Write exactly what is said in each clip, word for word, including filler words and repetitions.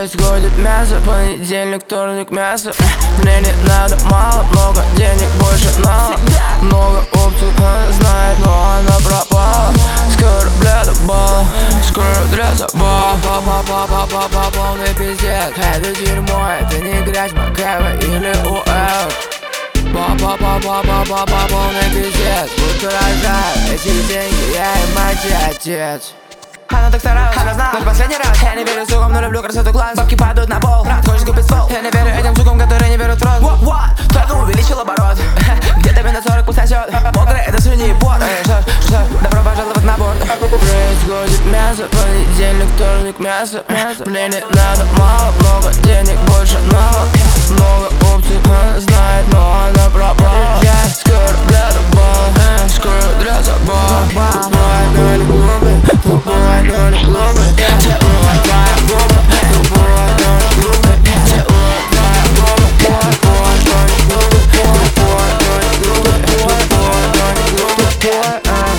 Происходит мясо, понедельник, вторник, мясо. Мне не надо мало, много денег, больше надо. Много опций, она знает, но она пропала. Скоро для забава, скоро для забава. Па-па-па-па-па-па, полный пиздец. Это дерьмо, это не грязь, Макэва или УЭФ. Па-па-па-па-па-па-па, полный пиздец. Будто рожаю эти деньги, я и мать и отец. Она так старалась, она знала, наш последний раз. Я не верю сукам, но люблю красоту глаз. Бабки падают на пол, хочешь купить стол. Я не верю этим сукам, которые не берут рот. What, what? Только увеличил оборот. Где-то минус сорок пусть сосет. Мокрый, это свиньи и пот. Что, что, добро пожаловать на борт. Происходит мясо, понедельник, вторник, мясо. Мне не надо мало, много денег, больше надо. Много опций, она знает, но она пропала. Скоро для забава, скоро для забава. Тупая, но не глупая, тупая, но не глупая. Целуя твоя губа, тупая, но не глупая. Целуя твоя губа, тупая, но не глупая. Тупая, но не глупая, тупая, но не глупая.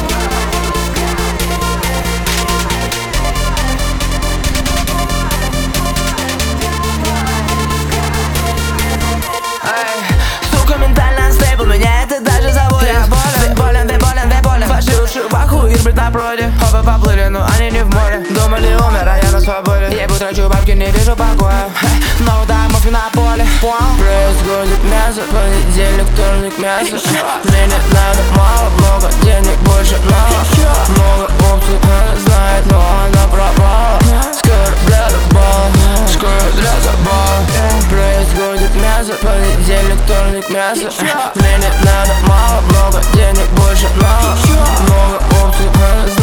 Сука, ментально анстейбл, меня это даже заводит. Я болен, болен, ты болен, ты болен. Ваши уши в аху, их брит напротив. Оба поплыли, но они не в море. Думали, умер, а я на свободе. Ебу, трачу бабки, не вижу покоя. Но да, муфи на поле. Происходит мясо, понедельник, вторник, мясо. Мне не надо мало, много денег, больше надо. Много опций, она знает, но она пропала. Скоро для забава, скоро для забава. Происходит мясо, понедельник, вторник, мясо. Мне не надо мало, много денег, больше надо. Много опций, она